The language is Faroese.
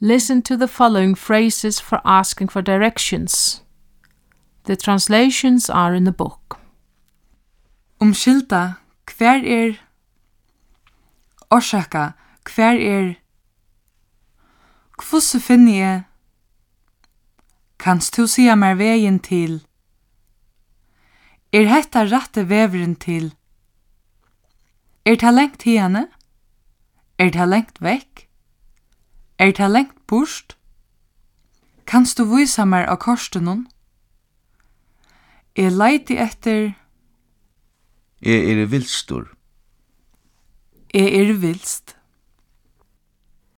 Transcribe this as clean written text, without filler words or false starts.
Listen to the following phrases for asking for directions. The translations are in the book. Umskylda, hver orsaka, hver Hvussu finni eg? Kanst tú sia mer vegin til? Hetta rætti vegurin til? Ta lengt hiðani? Ta lengt vekk? Ta lengt burt? Kanst tú vísa mer á kortinum? Leiti eftir Vilstur. vilst.